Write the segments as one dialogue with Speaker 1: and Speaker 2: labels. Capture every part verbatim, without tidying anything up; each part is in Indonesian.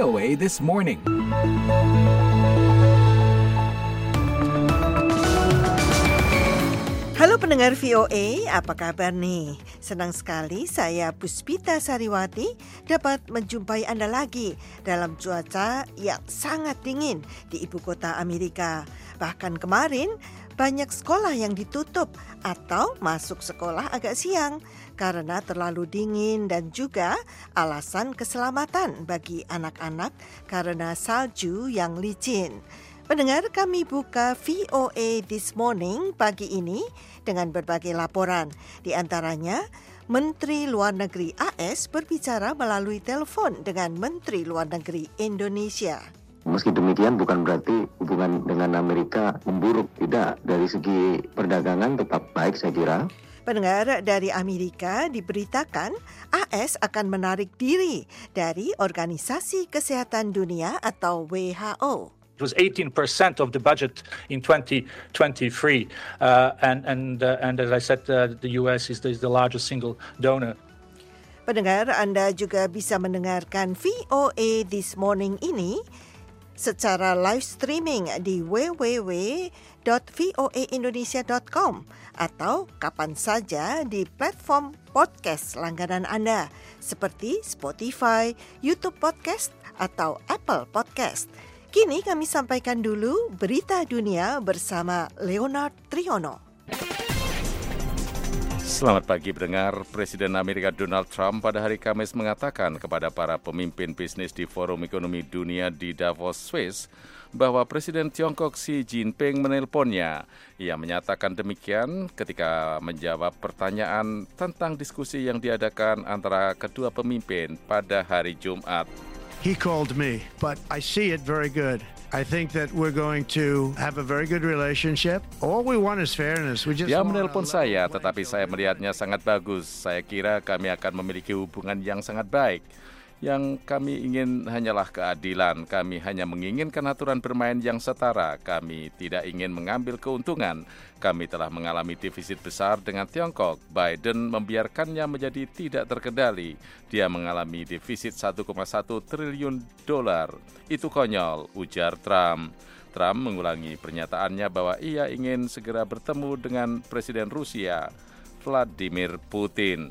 Speaker 1: O A This Morning.
Speaker 2: Halo pendengar V O A, apa kabar nih? Senang sekali saya Puspita Sariwati dapat menjumpai Anda lagi dalam cuaca yang sangat dingin di ibu kota Amerika. Bahkan kemarin banyak sekolah yang ditutup atau masuk sekolah agak siang karena terlalu dingin dan juga alasan keselamatan bagi anak-anak karena salju yang licin. Pendengar, kami buka V O A This Morning pagi ini dengan berbagai laporan. Di antaranya, Menteri Luar Negeri A S berbicara melalui telepon dengan Menteri Luar Negeri Indonesia.
Speaker 3: Meski demikian bukan berarti hubungan dengan Amerika memburuk. Tidak, dari segi perdagangan tetap baik saya kira.
Speaker 2: Pendengar, dari Amerika diberitakan A S akan menarik diri dari Organisasi Kesehatan Dunia atau W H O.
Speaker 4: It was eighteen percent of the budget in twenty twenty-three, uh, and and uh, and as I said, uh, the U S is the, is the largest single donor.
Speaker 2: Pendengar, Anda juga bisa mendengarkan V O A This Morning ini secara live streaming di w w w dot v o a indonesia dot com atau kapan saja di platform podcast langganan Anda seperti Spotify, YouTube Podcast atau Apple Podcast. Kini kami sampaikan dulu berita dunia bersama Leonard Triono.
Speaker 5: Selamat pagi pendengar. Presiden Amerika Donald Trump pada hari Kamis mengatakan kepada para pemimpin bisnis di Forum Ekonomi Dunia di Davos, Swiss, bahwa Presiden Tiongkok Xi Jinping menelponnya. Ia menyatakan demikian ketika menjawab pertanyaan tentang diskusi yang diadakan antara kedua pemimpin pada hari Jumat.
Speaker 6: He called me, but I see it very good. I think that we're going to have a very good relationship. All we want is fairness. We just
Speaker 5: Dia menelpon saya, tetapi saya melihatnya sangat bagus. Saya kira kami akan memiliki hubungan yang sangat baik. Yang kami ingin hanyalah keadilan. Kami hanya menginginkan aturan bermain yang setara. Kami tidak ingin mengambil keuntungan. Kami telah mengalami defisit besar dengan Tiongkok. Biden membiarkannya menjadi tidak terkendali. Dia mengalami defisit satu koma satu triliun dolar. Itu konyol, ujar Trump. Trump mengulangi pernyataannya bahwa ia ingin segera bertemu dengan Presiden Rusia, Vladimir Putin.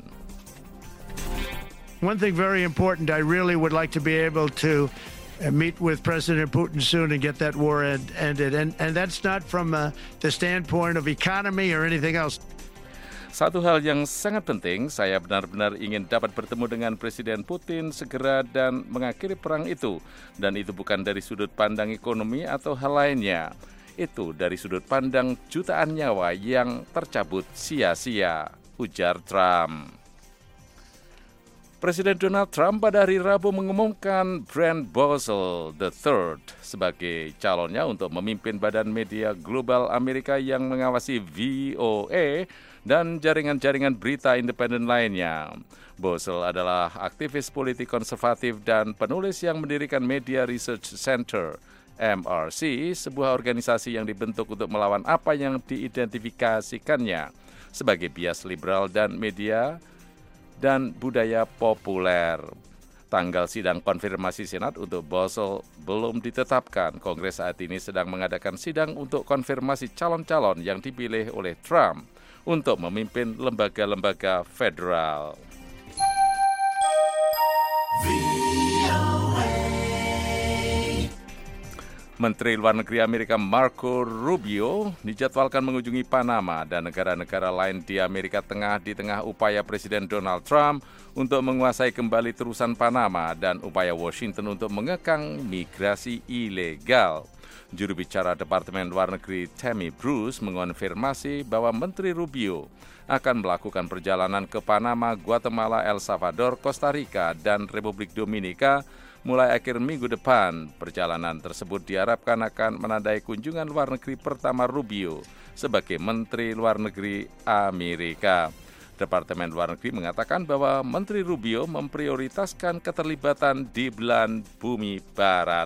Speaker 6: One thing very important, I really would like to be able to meet with President Putin soon and get that war end, ended. And, and that's not from uh, the standpoint of economy or anything else.
Speaker 5: Satu hal yang sangat penting, saya benar-benar ingin dapat bertemu dengan Presiden Putin segera dan mengakhiri perang itu. Dan itu bukan dari sudut pandang ekonomi atau hal lainnya. Itu dari sudut pandang jutaan nyawa yang tercabut sia-sia, ujar Trump. Presiden Donald Trump pada hari Rabu mengumumkan Brent Bozell the third sebagai calonnya untuk memimpin Badan Media Global Amerika yang mengawasi V O A dan jaringan-jaringan berita independen lainnya. Bozell adalah aktivis politik konservatif dan penulis yang mendirikan Media Research Center, M R C, sebuah organisasi yang dibentuk untuk melawan apa yang diidentifikasikannya sebagai bias liberal dan media dan budaya populer. Tanggal sidang konfirmasi Senat untuk Bozell belum ditetapkan. Kongres saat ini sedang mengadakan sidang untuk konfirmasi calon-calon yang dipilih oleh Trump untuk memimpin lembaga-lembaga federal. Menteri Luar Negeri Amerika Marco Rubio dijadwalkan mengunjungi Panama dan negara-negara lain di Amerika Tengah di tengah upaya Presiden Donald Trump untuk menguasai kembali terusan Panama dan upaya Washington untuk mengekang migrasi ilegal. Juru bicara Departemen Luar Negeri Tammy Bruce mengonfirmasi bahwa Menteri Rubio akan melakukan perjalanan ke Panama, Guatemala, El Salvador, Costa Rica, dan Republik Dominika mulai akhir minggu depan. Perjalanan tersebut diharapkan akan menandai kunjungan luar negeri pertama Rubio sebagai Menteri Luar Negeri Amerika. Departemen Luar Negeri mengatakan bahwa Menteri Rubio memprioritaskan keterlibatan di belahan bumi barat.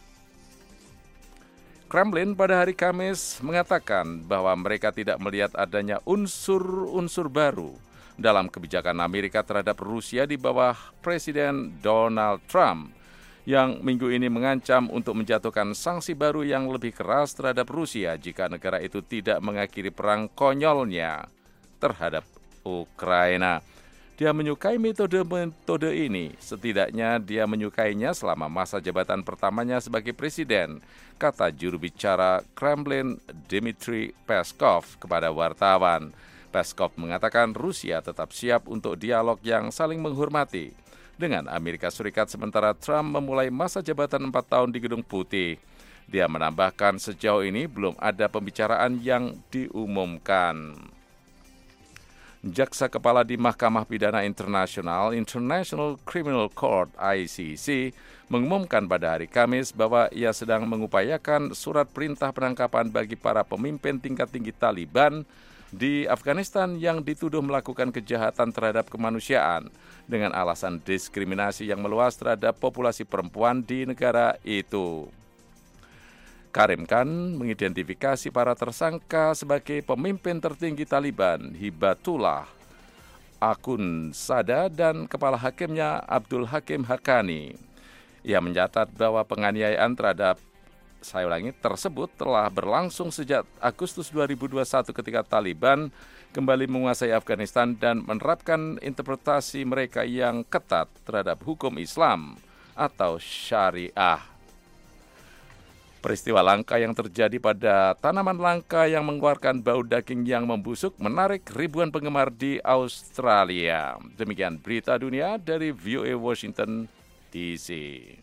Speaker 5: Kremlin pada hari Kamis mengatakan bahwa mereka tidak melihat adanya unsur-unsur baru dalam kebijakan Amerika terhadap Rusia di bawah Presiden Donald Trump. yang minggu ini mengancam untuk menjatuhkan sanksi baru yang lebih keras terhadap Rusia jika negara itu tidak mengakhiri perang konyolnya terhadap Ukraina. Dia menyukai metode-metode ini, setidaknya dia menyukainya selama masa jabatan pertamanya sebagai presiden, kata juru bicara Kremlin Dmitry Peskov kepada wartawan. Peskov mengatakan Rusia tetap siap untuk dialog yang saling menghormati dengan Amerika Serikat sementara Trump memulai masa jabatan empat tahun di Gedung Putih. Dia menambahkan sejauh ini belum ada pembicaraan yang diumumkan. Jaksa Kepala di Mahkamah Pidana Internasional International Criminal Court I C C mengumumkan pada hari Kamis bahwa ia sedang mengupayakan surat perintah penangkapan bagi para pemimpin tingkat tinggi Taliban di Afghanistan yang dituduh melakukan kejahatan terhadap kemanusiaan dengan alasan diskriminasi yang meluas terhadap populasi perempuan di negara itu. Karim Khan mengidentifikasi para tersangka sebagai pemimpin tertinggi Taliban, Hibatullah Akhundzada dan kepala hakimnya Abdul Hakim Haqqani. Ia mencatat bahwa penganiayaan terhadap saya ulangi tersebut telah berlangsung sejak Agustus dua ribu dua puluh satu ketika Taliban kembali menguasai Afghanistan dan menerapkan interpretasi mereka yang ketat terhadap hukum Islam atau syariah. Peristiwa langka yang terjadi pada tanaman langka yang mengeluarkan bau daging yang membusuk menarik ribuan penggemar di Australia. Demikian berita dunia dari V O A Washington D C.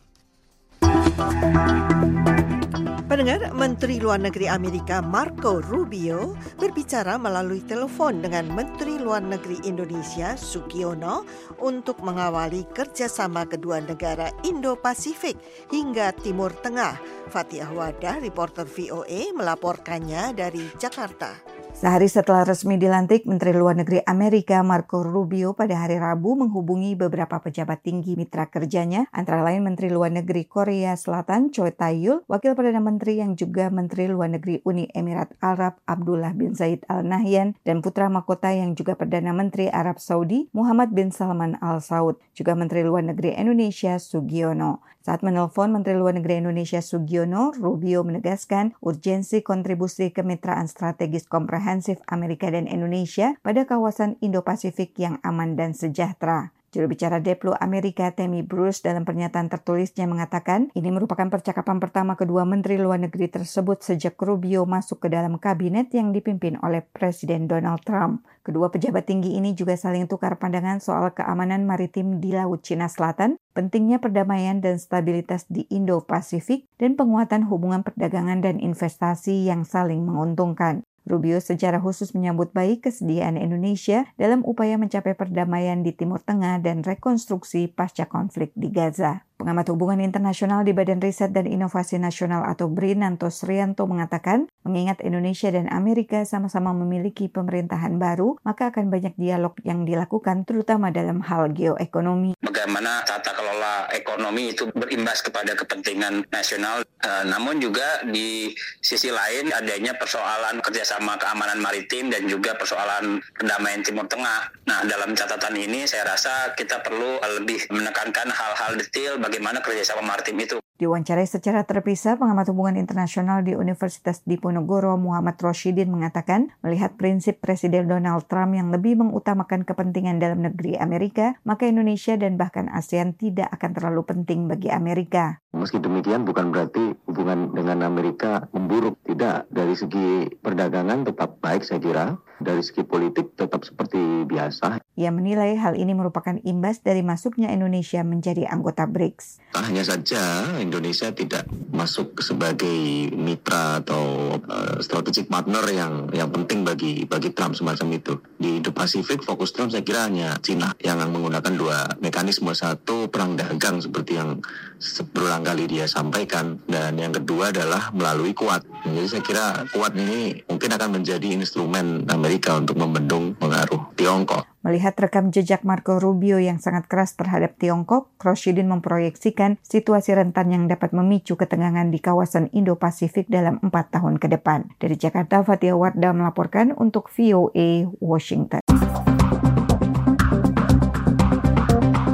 Speaker 2: Pendengar, Menteri Luar Negeri Amerika Marco Rubio berbicara melalui telepon dengan Menteri Luar Negeri Indonesia Sugiono untuk mengawali kerjasama kedua negara Indo-Pasifik hingga Timur Tengah. Fatihah Wadah, reporter V O A, melaporkannya dari Jakarta.
Speaker 1: Sehari setelah resmi dilantik, Menteri Luar Negeri Amerika Marco Rubio pada hari Rabu menghubungi beberapa pejabat tinggi mitra kerjanya, antara lain Menteri Luar Negeri Korea Selatan Choi Tae-yul, Wakil Perdana Menteri yang juga Menteri Luar Negeri Uni Emirat Arab Abdullah bin Zayed Al Nahyan, dan putra mahkota yang juga Perdana Menteri Arab Saudi Muhammad bin Salman Al Saud, juga Menteri Luar Negeri Indonesia Sugiono. Saat menelpon Menteri Luar Negeri Indonesia Sugiono, Rubio menegaskan urgensi kontribusi kemitraan strategis komprehensif Amerika dan Indonesia pada kawasan Indo-Pasifik yang aman dan sejahtera. Juru bicara Deplo Amerika Tammy Bruce dalam pernyataan tertulisnya mengatakan ini merupakan percakapan pertama kedua menteri luar negeri tersebut sejak Rubio masuk ke dalam kabinet yang dipimpin oleh Presiden Donald Trump. Kedua pejabat tinggi ini juga saling tukar pandangan soal keamanan maritim di Laut Cina Selatan, pentingnya perdamaian dan stabilitas di Indo-Pasifik, dan penguatan hubungan perdagangan dan investasi yang saling menguntungkan. Rubio secara khusus menyambut baik kesediaan Indonesia dalam upaya mencapai perdamaian di Timur Tengah dan rekonstruksi pasca konflik di Gaza. Pengamat hubungan internasional di Badan Riset dan Inovasi Nasional atau B R I, Nanto Srianto mengatakan, mengingat Indonesia dan Amerika sama-sama memiliki pemerintahan baru, maka akan banyak dialog yang dilakukan terutama dalam hal geoekonomi.
Speaker 7: Bagaimana tata kelola ekonomi itu berimbas kepada kepentingan nasional, uh, namun juga di sisi lain adanya persoalan kerjasama keamanan maritim dan juga persoalan perdamaian Timur Tengah. Nah, dalam catatan ini saya rasa kita perlu lebih menekankan hal-hal detail bagaimana kerjasama maritim itu.
Speaker 1: Diwawancarai secara terpisah, pengamat hubungan internasional di Universitas Diponegoro Muhammad Roshidin mengatakan, melihat prinsip Presiden Donald Trump yang lebih mengutamakan kepentingan dalam negeri Amerika, maka Indonesia dan bahkan ASEAN tidak akan terlalu penting bagi Amerika.
Speaker 3: Meski demikian bukan berarti hubungan dengan Amerika memburuk. Tidak, dari segi perdagangan tetap baik saya kira. Dari segi politik tetap seperti biasa.
Speaker 1: Ia menilai hal ini merupakan imbas dari masuknya Indonesia menjadi anggota B R I C S.
Speaker 3: Hanya saja Indonesia tidak masuk sebagai mitra atau uh, strategic partner yang yang penting bagi bagi Trump semacam itu. Di Indo-Pasifik fokus Trump saya kira hanya Cina yang menggunakan dua mekanisme. Satu, perang dagang seperti yang berulang kali dia sampaikan, dan yang kedua adalah melalui Quad. Jadi saya kira Quad ini mungkin akan menjadi instrumen Amerika untuk membendung pengaruh Tiongkok.
Speaker 1: Melihat rekam jejak Marco Rubio yang sangat keras terhadap Tiongkok, Roshidin memproyeksikan situasi rentan yang dapat memicu ketegangan di kawasan Indo-Pasifik dalam empat tahun ke depan. Dari Jakarta, Fatihah Wardah melaporkan untuk V O A Washington.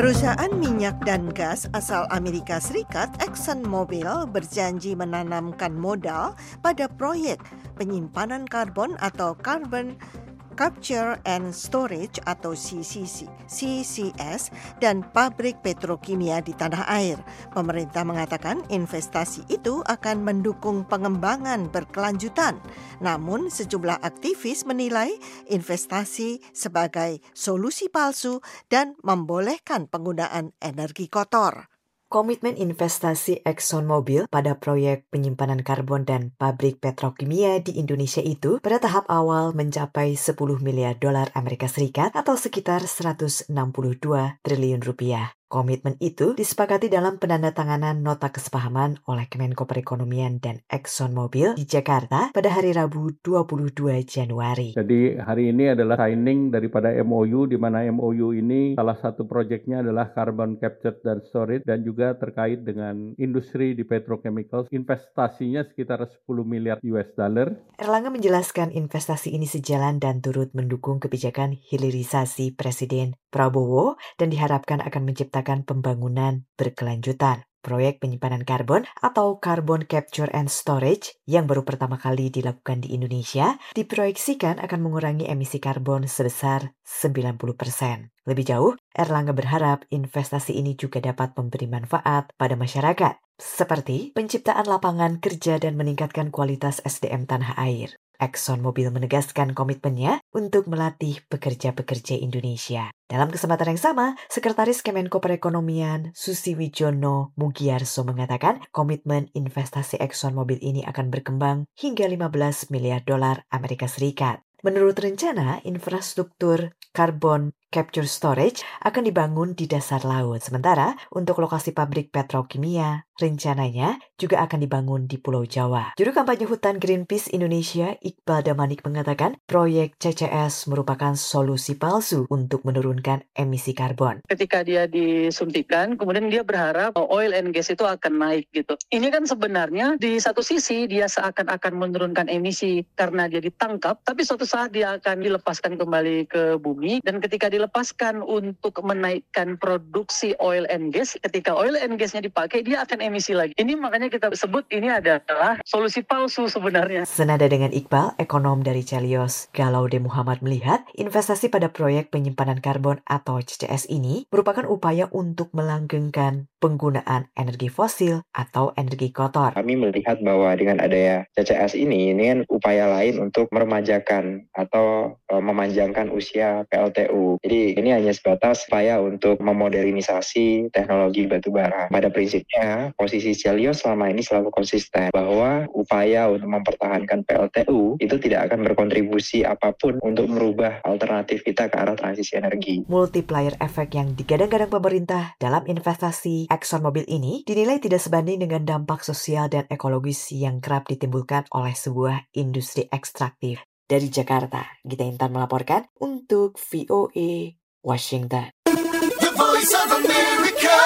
Speaker 2: Perusahaan minyak dan gas asal Amerika Serikat ExxonMobil berjanji menanamkan modal pada proyek penyimpanan karbon atau Carbon Capture and Storage atau C C C, C C S dan pabrik petrokimia di tanah air. Pemerintah mengatakan investasi itu akan mendukung pengembangan berkelanjutan. Namun sejumlah aktivis menilai investasi sebagai solusi palsu dan membolehkan penggunaan energi kotor.
Speaker 8: Komitmen investasi ExxonMobil pada proyek penyimpanan karbon dan pabrik petrokimia di Indonesia itu pada tahap awal mencapai sepuluh miliar dolar Amerika Serikat atau sekitar seratus enam puluh dua triliun rupiah. Komitmen itu disepakati dalam penandatanganan nota kesepahaman oleh Kemenko Perekonomian dan ExxonMobil di Jakarta pada hari Rabu dua puluh dua Januari.
Speaker 9: Jadi hari ini adalah signing daripada M O U, di mana M O U ini salah satu proyeknya adalah Carbon Capture dan Storage dan juga terkait dengan industri di petrochemicals. Investasinya sekitar sepuluh miliar U S dollar.
Speaker 8: Erlangga menjelaskan investasi ini sejalan dan turut mendukung kebijakan hilirisasi Presiden Prabowo dan diharapkan akan menciptakan pembangunan berkelanjutan. Proyek penyimpanan karbon atau Carbon Capture and Storage yang baru pertama kali dilakukan di Indonesia diproyeksikan akan mengurangi emisi karbon sebesar sembilan puluh persen. Lebih jauh, Erlangga berharap investasi ini juga dapat memberi manfaat pada masyarakat, seperti penciptaan lapangan kerja dan meningkatkan kualitas S D M tanah air. ExxonMobil menegaskan komitmennya untuk melatih pekerja-pekerja Indonesia. Dalam kesempatan yang sama, Sekretaris Kemenko Perekonomian Susi Wijono Mugiarso mengatakan komitmen investasi ExxonMobil ini akan berkembang hingga lima belas miliar dolar Amerika Serikat. Menurut rencana, infrastruktur Carbon Capture Storage akan dibangun di dasar laut. Sementara untuk lokasi pabrik petrokimia, rencananya juga akan dibangun di Pulau Jawa. Juru kampanye Hutan Greenpeace Indonesia, Iqbal Damanik mengatakan proyek C C S merupakan solusi palsu untuk menurunkan emisi karbon.
Speaker 10: Ketika dia disuntikan, kemudian dia berharap oil and gas itu akan naik gitu. Ini kan sebenarnya di satu sisi dia seakan-akan menurunkan emisi karena dia ditangkap, tapi suatu saat dia akan dilepaskan kembali ke bumi, dan ketika dilepaskan untuk menaikkan produksi oil and gas, ketika oil and gasnya dipakai, dia akan emisi lagi. Ini makanya kita sebut ini adalah solusi palsu sebenarnya.
Speaker 8: Senada dengan Iqbal, ekonom dari Celios, Galaude Muhammad melihat investasi pada proyek penyimpanan karbon atau C C S ini merupakan upaya untuk melanggengkan penggunaan energi fosil atau energi kotor.
Speaker 11: Kami melihat bahwa dengan adanya C C S ini, ini kan upaya lain untuk meremajakan atau uh, memanjangkan usia P L T U. Jadi ini hanya sebatas upaya untuk memodernisasi teknologi batubara. Pada prinsipnya, posisi Celios selama ini selalu konsisten bahwa upaya untuk mempertahankan P L T U itu tidak akan berkontribusi apapun untuk merubah alternatif kita ke arah transisi energi.
Speaker 8: Multiplier efek yang digadang-gadang pemerintah dalam investasi ExxonMobil ini dinilai tidak sebanding dengan dampak sosial dan ekologis yang kerap ditimbulkan oleh sebuah industri ekstraktif. Dari Jakarta, Gita Intan melaporkan untuk V O A Washington.
Speaker 12: The Voice of America,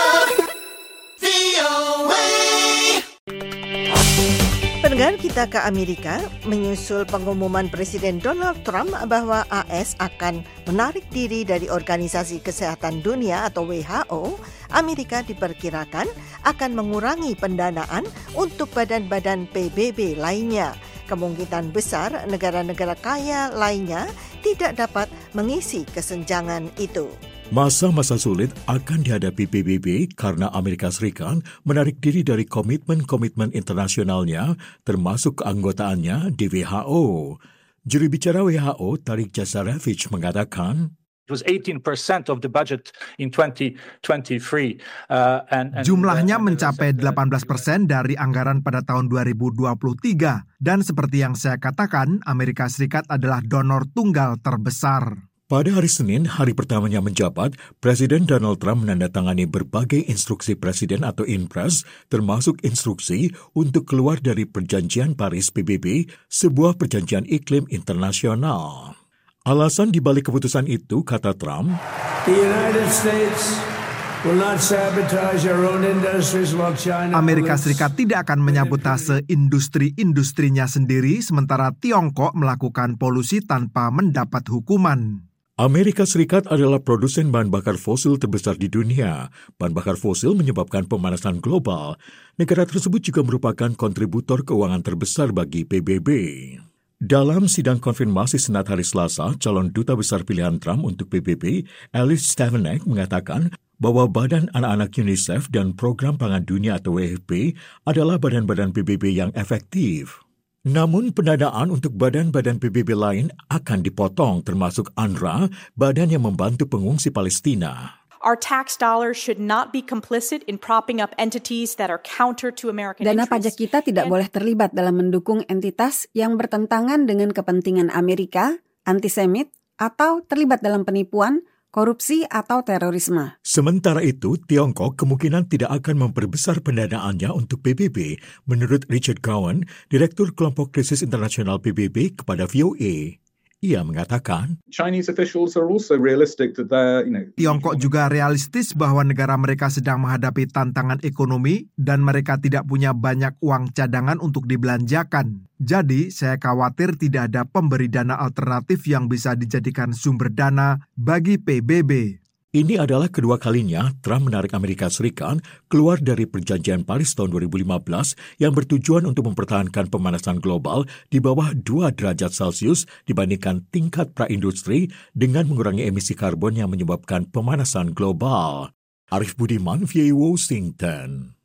Speaker 12: V O A.
Speaker 2: Pendengar, kita ke Amerika menyusul pengumuman Presiden Donald Trump bahwa A S akan menarik diri dari Organisasi Kesehatan Dunia atau W H O. Amerika diperkirakan akan mengurangi pendanaan untuk badan-badan P B B lainnya. Kemungkinan besar negara-negara kaya lainnya tidak dapat mengisi kesenjangan itu.
Speaker 13: Masa-masa sulit akan dihadapi P B B karena Amerika Serikat menarik diri dari komitmen-komitmen internasionalnya termasuk keanggotaannya di W H O. Juru bicara W H O, Tarik Jasarevic, mengatakan,
Speaker 4: It was eighteen percent of the budget in twenty twenty-three. Uh, and, and,
Speaker 14: Jumlahnya
Speaker 4: uh,
Speaker 14: mencapai delapan belas persen dari anggaran pada tahun dua ribu dua puluh tiga. Dan seperti yang saya katakan, Amerika Serikat adalah donor tunggal terbesar.
Speaker 13: Pada hari Senin, hari pertamanya menjabat, Presiden Donald Trump menandatangani berbagai instruksi presiden atau Inpres, termasuk instruksi untuk keluar dari Perjanjian Paris P B B, sebuah perjanjian iklim internasional. Alasan dibalik keputusan itu, kata Trump,
Speaker 15: The United States will not sabotage our own industries while China
Speaker 14: Amerika Serikat tidak akan menyabotase industri-industrinya sendiri sementara Tiongkok melakukan polusi tanpa mendapat hukuman.
Speaker 13: Amerika Serikat adalah produsen bahan bakar fosil terbesar di dunia. Bahan bakar fosil menyebabkan pemanasan global. Negara tersebut juga merupakan kontributor keuangan terbesar bagi P B B. Dalam sidang konfirmasi Senat hari Selasa, calon duta besar pilihan Trump untuk P B B, Alice Stefanik, mengatakan bahwa Badan Anak-anak UNICEF dan Program Pangan Dunia atau W F P adalah badan-badan P B B yang efektif. Namun pendanaan untuk badan-badan P B B lain akan dipotong, termasuk U N R W A, badan yang membantu pengungsi Palestina.
Speaker 16: Our tax dollars should not be complicit in propping up entities that are counter to American
Speaker 17: Dana
Speaker 16: interests.
Speaker 17: pajak kita tidak boleh terlibat dalam mendukung entitas yang bertentangan dengan kepentingan Amerika, antisemit, atau terlibat dalam penipuan, korupsi, atau terorisme.
Speaker 13: Sementara itu, Tiongkok kemungkinan tidak akan memperbesar pendanaannya untuk P B B, menurut Richard Cowan, Direktur Kelompok Krisis Internasional P B B kepada V O A. Ia mengatakan,
Speaker 18: Chinese officials are also realistic that they're, you know,
Speaker 14: Tiongkok juga realistis bahwa negara mereka sedang menghadapi tantangan ekonomi dan mereka tidak punya banyak uang cadangan untuk dibelanjakan. Jadi, saya khawatir tidak ada pemberi dana alternatif yang bisa dijadikan sumber dana bagi P B B.
Speaker 13: Ini adalah kedua kalinya Trump menarik Amerika Serikat keluar dari Perjanjian Paris tahun dua ribu lima belas yang bertujuan untuk mempertahankan pemanasan global di bawah dua derajat Celcius dibandingkan tingkat praindustri dengan mengurangi emisi karbon yang menyebabkan pemanasan global. Arif Budiman, V O A Washington.